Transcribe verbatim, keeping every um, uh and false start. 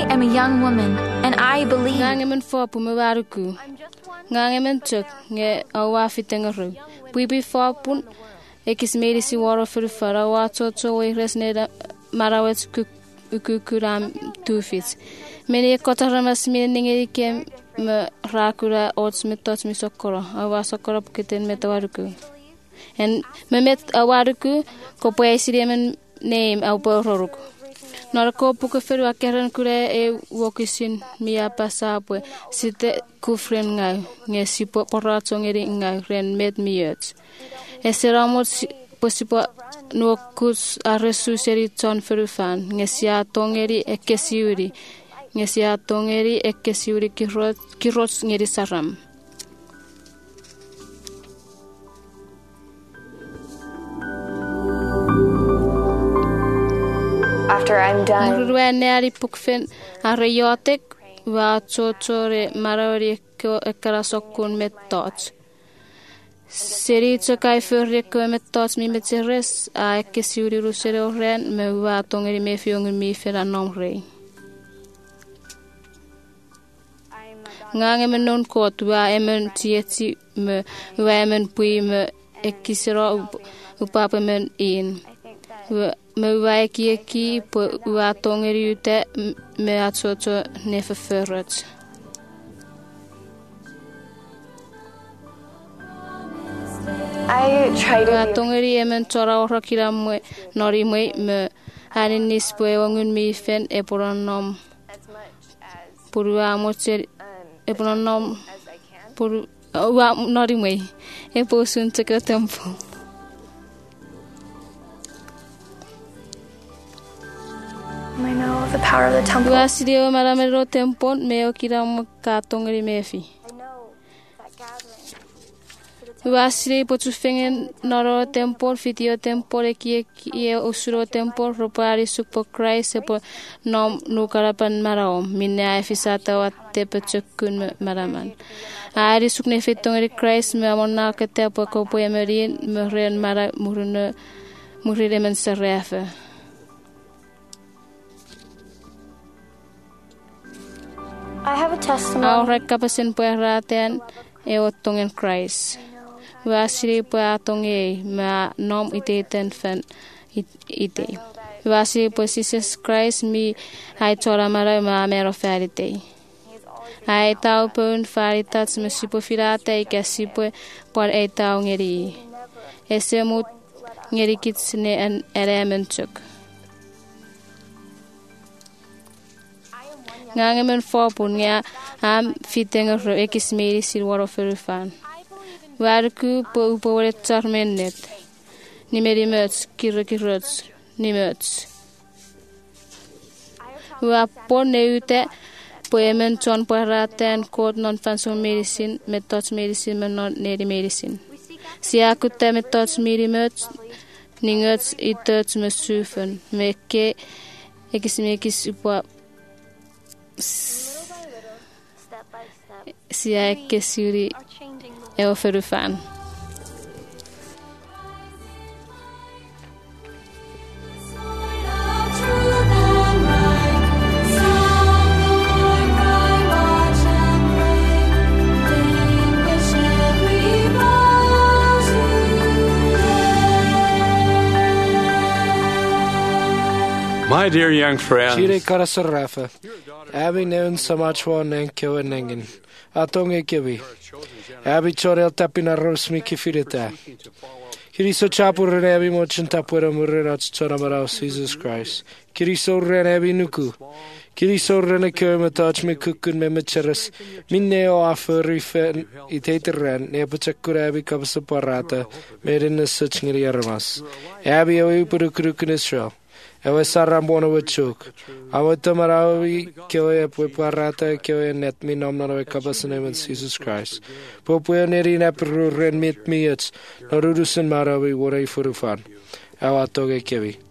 am a young woman, and I believe. Ngangemen for pumawaruku. Ngangemen chuk nge awafitengaru. Bibi for pun ekis medisi waro for fara wato to we resneda marawet kukuram two feet. Many kotaramas meaning came me rakura oats metot mi sokora. Awa sokora kitten metawaruku. And me met awaruku kopoesiremen name au bororuk. Narko puka feru akeran kure e wokisin mia pasapwe site kufren ngai nge sipo porato ngeri ngai ren met miot. E seramot posipo nuokus aresu seri ton feru fan nge sia tongeri e kesiuri nge sia tongeri e kesiuri kirot kirot ngeri saram. After I'm done. Rueneri pukfen arayotek wa chotore marawri ko ekarasokun metot. Seri tsakai furre ko metot mi metseres a ekesiuri rusere oren me wa tongeri me fiong mi fera nomre. Ngange menon kot wa emen tieti me wa emen pui me ekisero upapa men in. Me vai ki ki po wa tongeri ute me atsoto ne verfurret. I try to Wa tongeri emen tora ora kira mo nori mo me hanin nispo e wangun mi fen e poronom purua mo cher e poronom puru wa nori mo e posun teka tempo. I know the power of the temple. Wa sirio maramero tempo meo kira mo ka tongeri mefi. I know that gathering. Wa siri potu fengen noro tempo fitio tempo e ki e usuro tempo ropari supo Christ e po nom nukarapan marao minna efisata wa tepe chukun maraman. Ari sukne fitongeri Christ me amona kete po ko po emerin me ren mara murune murire men serrefe. I have a testimony. Ahora kapasin po raten e otongen Christ. Wasiri po atong e ma nom iteten fan ite. Wasiri po Jesus Christ mi ai tora mara ma mero farite. Ai tau po un faritats me sipo firate e kasi po por e tau ngeri. Ese mut ngeri kitsne an elementuk. Ngangemen fopun nga am fitenga ro ekismeri silwaro ferufan. Warku po upore charmenet. Nimeri möts kirre kirröts nimöts. Wa po neute po emen chon paraten kod non fanson medicine metods medicine men non neri medicine. Sia kutte metods meri möts ningöts itöts me sufen meke ekismekis upo sia che suri e oferufan. My dear young friends, Chire karasarafa. Abi neun samachwa nen kewa nengen. Atonge kewi. Abi chorel tapina rosmi kifirita. Kiriso chapur rebi mochin tapura murrat choramara Jesus Christ. Kiriso rebi nuku. Kiriso rene kema touch me kukun me mecheres. Minneo afurifen iteteran ne pachakurabi kapsaparata. Merin suchngri armas. Abi awi purukun Israel. Ewe sarambona wachuk. Awa tamarawi kewe puparata kewe net mi nom na kapasane with Jesus Christ. Popwe neri na peru ren mit miets. Narudusen marawi wore furufan. Awa toge kewi.